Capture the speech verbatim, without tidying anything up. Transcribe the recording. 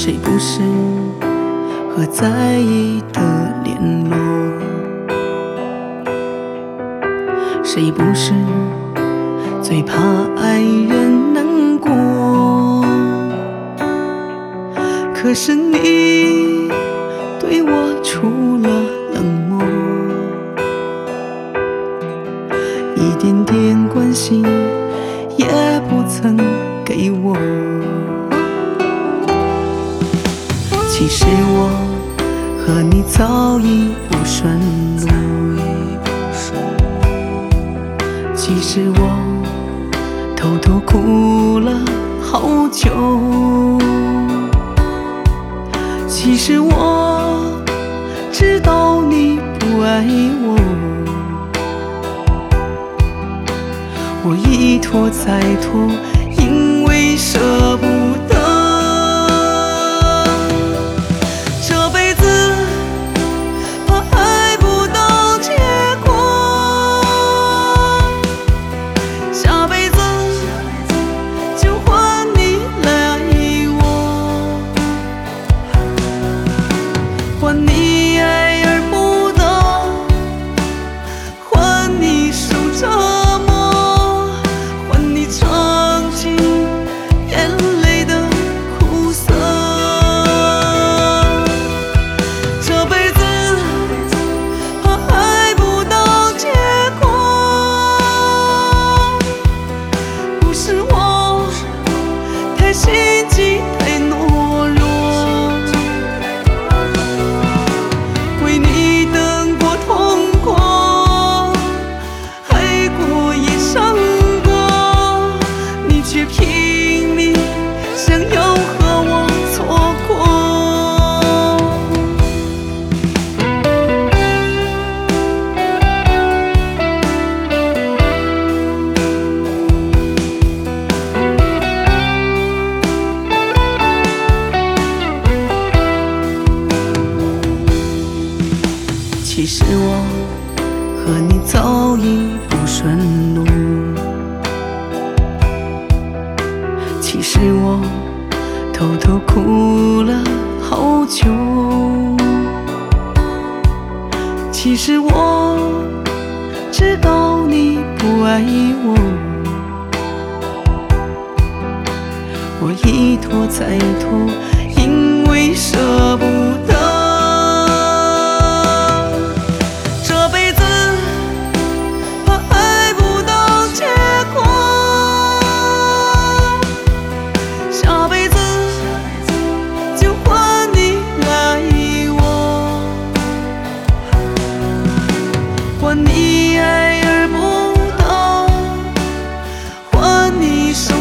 谁不是和在意的联络？谁不是最怕爱人难过？可是你对我除了冷漠，一点点关心也不曾给我。其实我和你早已不顺路，其实我偷偷哭了好久，其实我知道你不爱我，我一拖再拖，因为舍不得。这辈子怕爱不到结果，下辈子就换你来爱我，换你爱而不得，换你受折磨，换你尝尽眼泪的苦涩。这辈子怕爱不到结果，不是我太心急太懦弱，为你等过痛过，爱过也伤过，你却拼命想要和我错过。其实我和你早已不顺路，其实我偷偷哭了好久，其实我知道你不爱我，我一拖再拖，因为舍不得。这辈子怕爱不到结果，下辈子就换你来爱我，换你爱而不得，换你受